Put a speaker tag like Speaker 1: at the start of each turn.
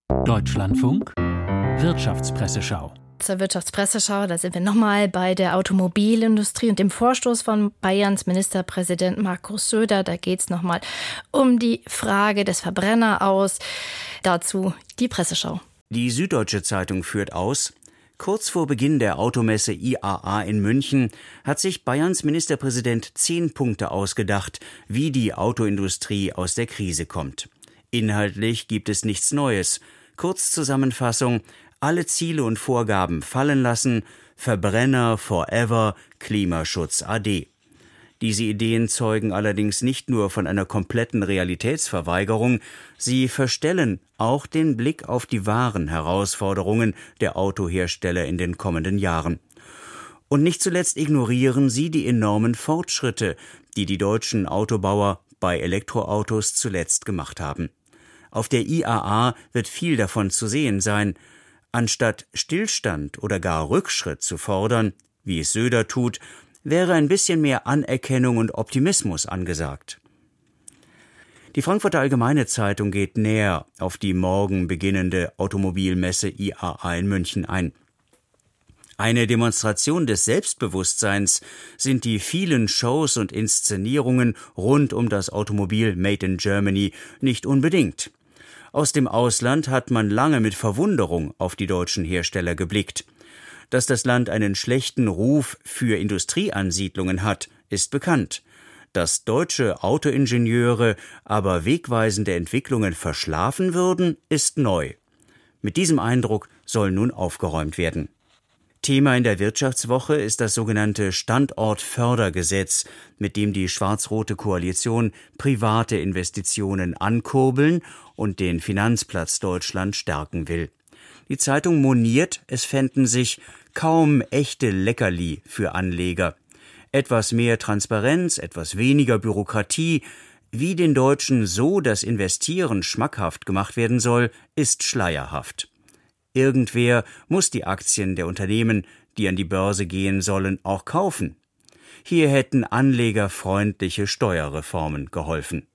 Speaker 1: Deutschlandfunk Wirtschaftspresseschau.
Speaker 2: Zur Wirtschaftspresseschau, da sind wir nochmal bei der Automobilindustrie und dem Vorstoß von Bayerns Ministerpräsident Markus Söder. Da geht es nochmal um die Frage des Verbrenneraus. Dazu die Presseschau.
Speaker 3: Die Süddeutsche Zeitung führt aus: Kurz vor Beginn der Automesse IAA in München hat sich Bayerns Ministerpräsident 10 Punkte ausgedacht, wie die Autoindustrie aus der Krise kommt. Inhaltlich gibt es nichts Neues. Kurzzusammenfassung: alle Ziele und Vorgaben fallen lassen, Verbrenner forever, Klimaschutz ade. Diese Ideen zeugen allerdings nicht nur von einer kompletten Realitätsverweigerung, sie verstellen auch den Blick auf die wahren Herausforderungen der Autohersteller in den kommenden Jahren. Und nicht zuletzt ignorieren sie die enormen Fortschritte, die die deutschen Autobauer bei Elektroautos zuletzt gemacht haben. Auf der IAA wird viel davon zu sehen sein. Anstatt Stillstand oder gar Rückschritt zu fordern, wie es Söder tut, wäre ein bisschen mehr Anerkennung und Optimismus angesagt. Die Frankfurter Allgemeine Zeitung geht näher auf die morgen beginnende Automobilmesse IAA in München ein. Eine Demonstration des Selbstbewusstseins sind die vielen Shows und Inszenierungen rund um das Automobil Made in Germany nicht unbedingt. Aus dem Ausland hat man lange mit Verwunderung auf die deutschen Hersteller geblickt. Dass das Land einen schlechten Ruf für Industrieansiedlungen hat, ist bekannt. Dass deutsche Autoingenieure aber wegweisende Entwicklungen verschlafen würden, ist neu. Mit diesem Eindruck soll nun aufgeräumt werden. Thema in der Wirtschaftswoche ist das sogenannte Standortfördergesetz, mit dem die schwarz-rote Koalition private Investitionen ankurbeln und den Finanzplatz Deutschland stärken will. Die Zeitung moniert, es fänden sich kaum echte Leckerli für Anleger. Etwas mehr Transparenz, etwas weniger Bürokratie, wie den Deutschen so das Investieren schmackhaft gemacht werden soll, ist schleierhaft. Irgendwer muss die Aktien der Unternehmen, die an die Börse gehen sollen, auch kaufen. Hier hätten anlegerfreundliche Steuerreformen geholfen.